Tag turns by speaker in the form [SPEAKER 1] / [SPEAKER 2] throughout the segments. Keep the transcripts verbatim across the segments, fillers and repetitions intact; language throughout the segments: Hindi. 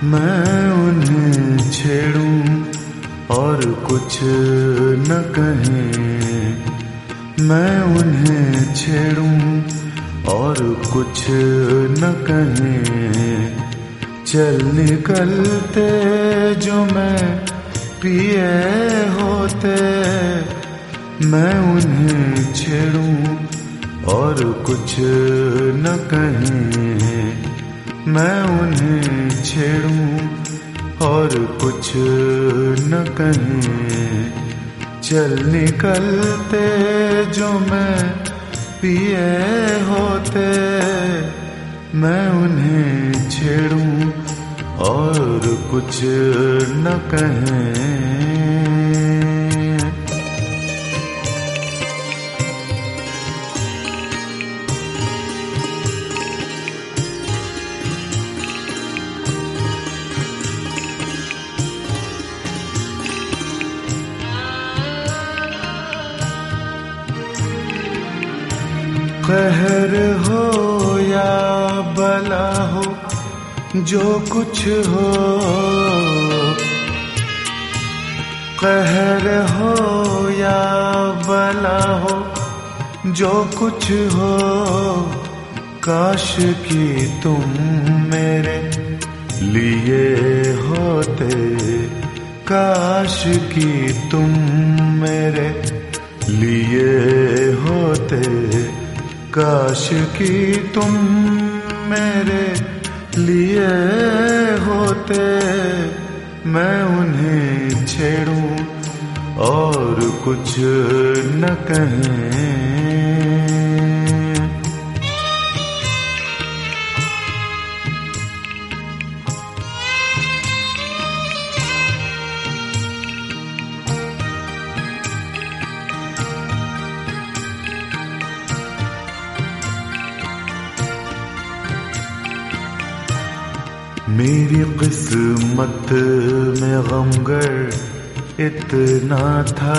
[SPEAKER 1] मैं उन्हें छेड़ूं और कुछ न कहें, मैं उन्हें छेड़ूं और कुछ न कहें। चल निकलते जो मैं पिए होते, मैं उन्हें छेड़ूं और कुछ न कहें, मैं उन्हें छेड़ूं और कुछ न कहें। चल निकलते जो मैं पिए होते, मैं उन्हें छेड़ूं और कुछ न कहें। कहर हो या बला हो, जो कुछ हो, कहर हो या बला हो, जो कुछ हो, काश कि तुम मेरे लिए होते, काश कि तुम मेरे लिए होते, काश कि तुम मेरे लिए होते। मैं उन्हें छेड़ूं और कुछ न कहें। मेरी किस्मत में गमगर इतना था,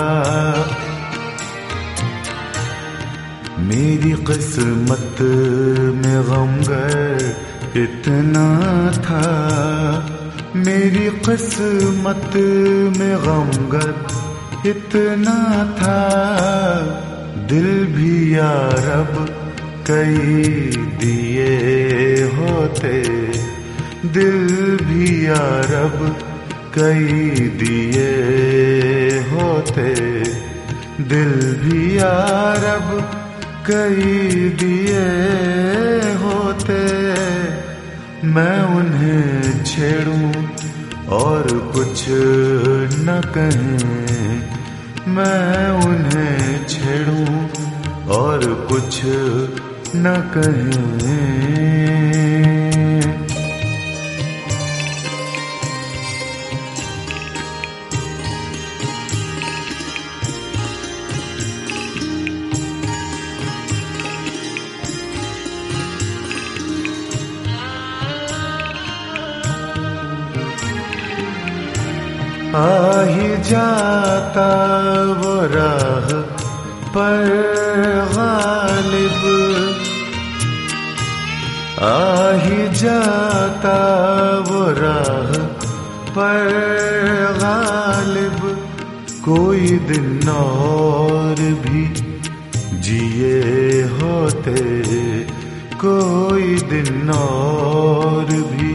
[SPEAKER 1] मेरी किस्मत में गमगर इतना था, मेरी किस्मत में गमगर इतना था। दिल भी यारब कई दिए होते, दिल भी यारब कई दिए होते, दिल भी यारब कई दिए होते। मैं उन्हें छेड़ूं और कुछ न कहें, मैं उन्हें छेड़ूं और कुछ न कहें। आ ही जाता वो राह पर गालिब, आ ही जाता वो राह पर गालिब। कोई दिन और भी जिए होते, कोई दिन और भी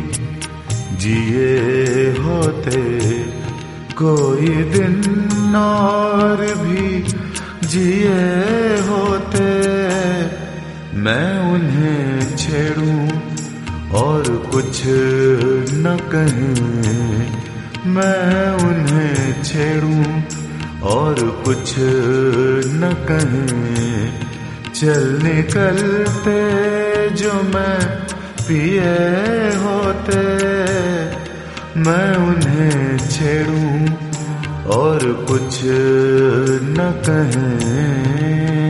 [SPEAKER 1] जिए होते, कोई दिन और भी जिए होते। मैं उन्हें छेड़ूं और कुछ न कहें, मैं उन्हें छेड़ूं और कुछ न कहें। चल निकलते जो मैं पिए होते, मैं उन्हें छेड़ूं और कुछ न कहें।